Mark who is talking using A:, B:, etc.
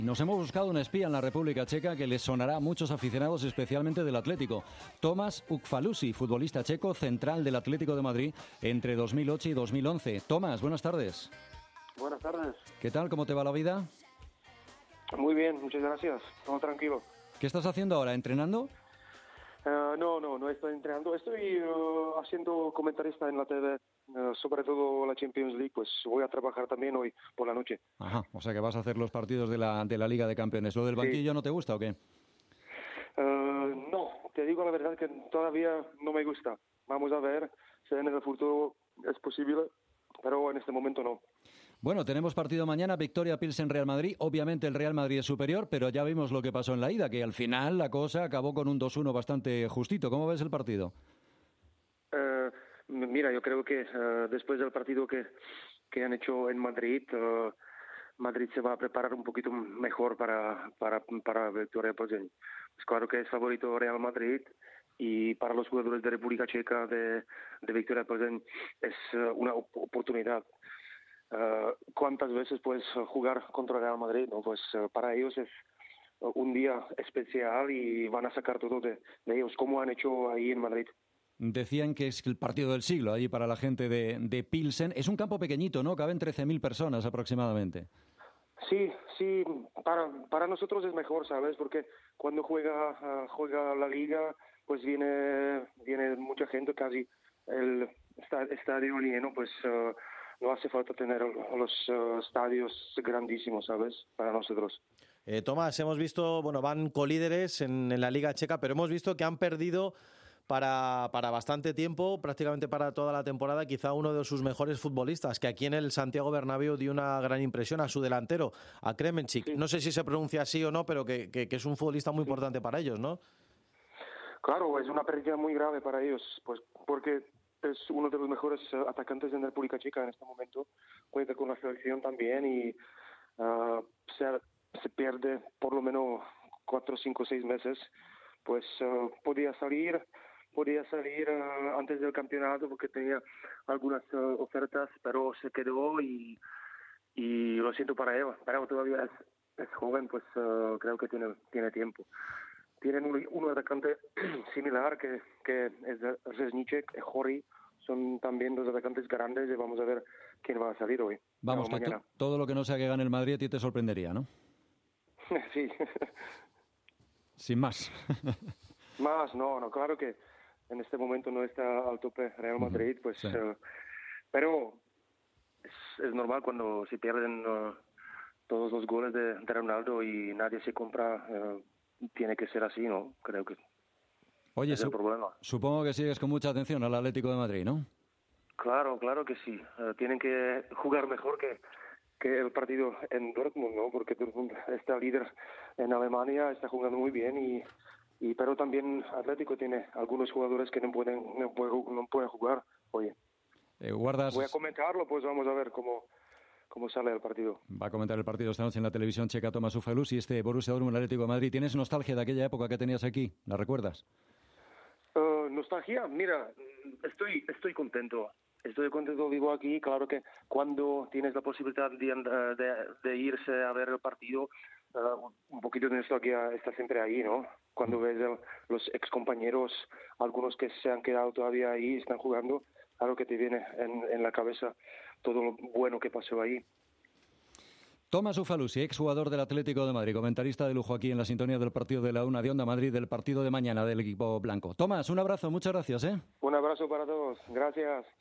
A: Nos hemos buscado un espía en la República Checa que les sonará a muchos aficionados, especialmente del Atlético. Tomáš Ufalúsi, futbolista checo, central del Atlético de Madrid entre 2008 y 2011. Tomáš, buenas tardes.
B: Buenas tardes.
A: ¿Qué tal? ¿Cómo te va la vida?
B: Muy bien, muchas gracias. Todo tranquilo.
A: ¿Qué estás haciendo ahora? ¿Entrenando?
B: No estoy entrenando. Estoy haciendo comentarista en la TV, sobre todo la Champions League. Pues voy a trabajar también hoy por la noche.
A: Ajá, o sea que vas a hacer los partidos de la Liga de Campeones. ¿Lo del banquillo no te gusta o qué?
B: No, te digo la verdad que todavía no me gusta. Vamos a ver si en el futuro es posible, pero en este momento no.
A: Bueno, tenemos partido mañana, Victoria Pilsen-Real Madrid. Obviamente el Real Madrid es superior, pero ya vimos lo que pasó en la ida, que al final la cosa acabó con un 2-1 bastante justito. ¿Cómo ves el partido?
B: Mira, yo creo que después del partido que han hecho en Madrid, Madrid se va a preparar un poquito mejor para Victoria Pilsen. Es claro que es favorito Real Madrid y para los jugadores de República Checa de Victoria Pilsen es una oportunidad. ¿Cuántas veces puedes jugar contra Real Madrid? ¿No? Pues para ellos es un día especial y van a sacar todo de ellos, como han hecho ahí en Madrid.
A: Decían que es el partido del siglo allí para la gente de Pilsen. Es un campo pequeñito, ¿no? Caben 13.000 personas aproximadamente.
B: Sí, para nosotros es mejor, ¿sabes? Porque cuando juega la liga, pues viene mucha gente, casi el estadio lleno, pues no hace falta tener los estadios grandísimos, ¿sabes? Para nosotros.
C: Tomás, hemos visto, van colíderes en la Liga Checa, pero hemos visto que han perdido para bastante tiempo, prácticamente para toda la temporada, quizá uno de sus mejores futbolistas, que aquí en el Santiago Bernabéu dio una gran impresión, a su delantero, a Kremenchik. Sí. No sé si se pronuncia así o no, pero que es un futbolista muy importante para ellos, ¿no?
B: Claro, es una pérdida muy grave para ellos, pues porque es uno de los mejores atacantes en la República Checa en este momento, juega con la selección también y se pierde por lo menos 4, 5, 6 meses, pues podía salir antes del campeonato porque tenía algunas ofertas, pero se quedó y lo siento para él, pero todavía es joven, pues creo que tiene tiempo. Tienen un atacante similar que es Řezníček, Jori, son también dos atacantes grandes y vamos a ver quién va a salir hoy.
A: Vamos, que todo lo que no sea que gane el Madrid a ti te sorprendería, ¿no?
B: Sí.
A: Sin más.
B: Más, no, claro que en este momento no está al tope Real Madrid, pues, sí. Pero es normal cuando se pierden todos los goles de Ronaldo y nadie se compra, tiene que ser así, ¿no? Creo que
A: Oye,
B: es el problema.
A: Supongo que sigues con mucha atención al Atlético de Madrid, ¿no?
B: Claro que sí. Tienen que jugar mejor que el partido en Dortmund, ¿no? Porque Dortmund está líder en Alemania, está jugando muy bien pero también Atlético tiene algunos jugadores que no pueden jugar. Oye, voy a comentarlo, pues vamos a ver cómo sale el partido.
A: Va a comentar el partido esta noche en la televisión checa Tomáš Ufalúsi y Borussia Dortmund, Atlético de Madrid. ¿Tienes nostalgia de aquella época que tenías aquí? ¿La recuerdas?
B: Nostalgia, mira, estoy contento. Vivo aquí. Claro que cuando tienes la posibilidad de irse a ver el partido, un poquito de nostalgia está siempre ahí, ¿no? Cuando ves los excompañeros, algunos que se han quedado todavía ahí, están jugando, claro que te viene en la cabeza todo lo bueno que pasó ahí.
A: Tomáš Ufalúsi, exjugador del Atlético de Madrid, comentarista de lujo aquí en la sintonía del partido de la Una de Onda Madrid, del partido de mañana del equipo blanco. Tomáš, un abrazo, muchas gracias.
B: Un abrazo para todos, gracias.